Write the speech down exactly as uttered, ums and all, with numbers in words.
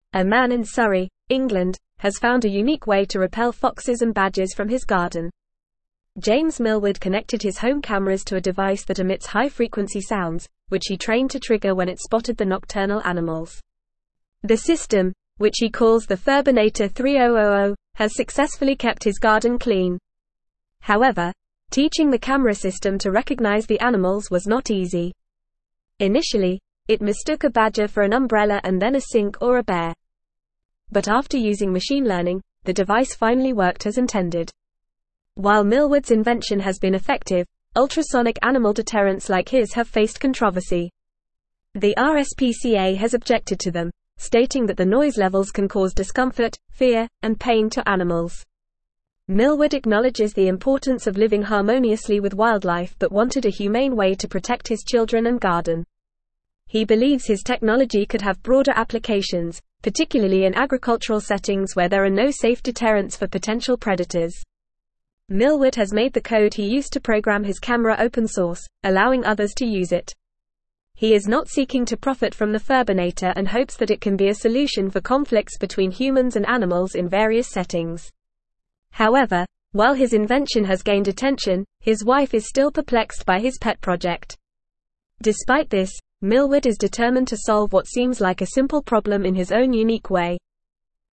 A man in Surrey, England, has found a unique way to repel foxes and badgers from his garden. James Millward connected his home cameras to a device that emits high-frequency sounds, which he trained to trigger when it spotted the nocturnal animals. The system, which he calls the Furbinator three thousand, has successfully kept his garden clean. However, teaching the camera system to recognize the animals was not easy. Initially, it mistook a badger for an umbrella and then a sink or a bear. But after using machine learning, the device finally worked as intended. While Millward's invention has been effective, ultrasonic animal deterrents like his have faced controversy. The R S P C A has objected to them, stating that the noise levels can cause discomfort, fear, and pain to animals. Millward acknowledges the importance of living harmoniously with wildlife but wanted a humane way to protect his children and garden. He believes his technology could have broader applications, particularly in agricultural settings where there are no safe deterrents for potential predators. Millward has made the code he used to program his camera open source, allowing others to use it. He is not seeking to profit from the Furbinator and hopes that it can be a solution for conflicts between humans and animals in various settings. However, while his invention has gained attention, his wife is still perplexed by his pet project. Despite this, Millward is determined to solve what seems like a simple problem in his own unique way.